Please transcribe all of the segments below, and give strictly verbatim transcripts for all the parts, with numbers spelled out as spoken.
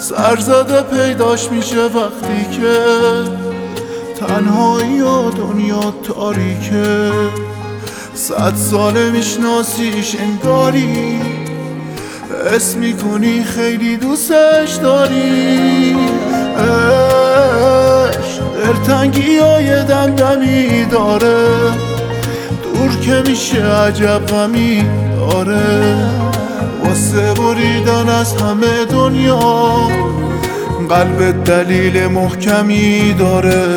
سرزده پیداش میشه وقتی که تنهایی و دنیا تاریکه. صد ساله میشناسیش انگاری، حس میکنی خیلی دوستش داری. عشق دلتنگی های دمدمی داره، دور که میشه عجب غمی داره. واسه بریدن از همه دنیا قلب دلیل محکمی داره.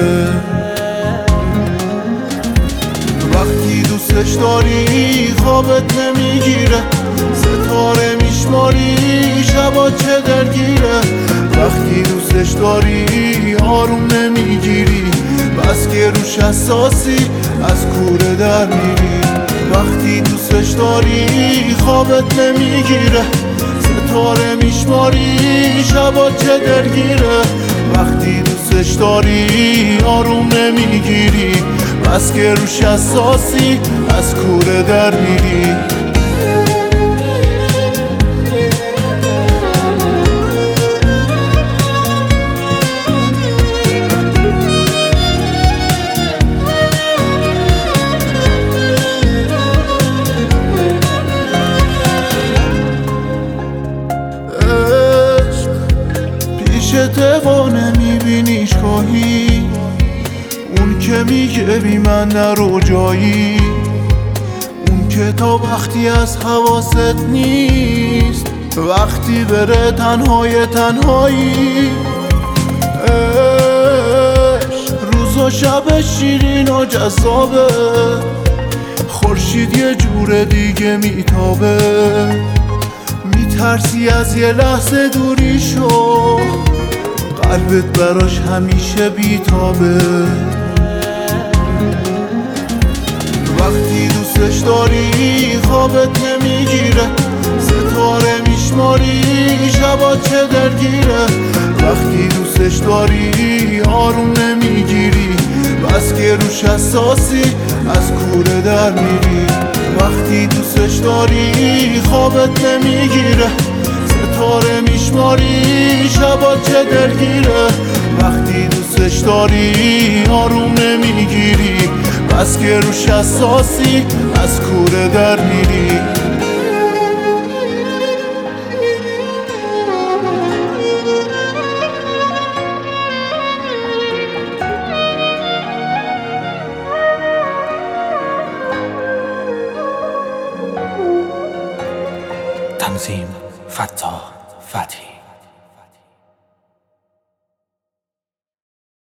وقتی دوستش داری خوابت نمیگیره، ستاره میشماری شبا چه درگیره. وقتی دوستش داری آروم نمیگیری، بس که روش حساسی از کوره در میری. وقتی دوستش داری خوابت نمیگیره، ستاره میشماری شبا چه درگیره. وقتی دوستش داری آروم نمیگیری، بس که روش حساسی از کوره در میری. پیشته و نمیبینیش گاهی، اون که میگه بی من نرو جایی. اون که تا وقتی از حواست نیست، وقتی بره تنهای تنهایی. روز و شب شیرین و جذابه، خورشید یه جور دیگه میتابه. میترسی از یه لحظه دوری شو، قلبت براش همیشه بیتابه. وقتی دوستش داری خوابت نمیگیره، ستاره میشماری شبا چه درگیره. وقتی دوستش داری آروم نمیگیری، بس که روش حساسی از کوره در میری. وقتی دوستش داری خوابت نمیگیره، ستاره میشماری شبا چه درگیره. وقتی دوستش داری آروم نمیگیری، بس که روش حساسی از کوره در میری. تنظیم فتاح فتحی.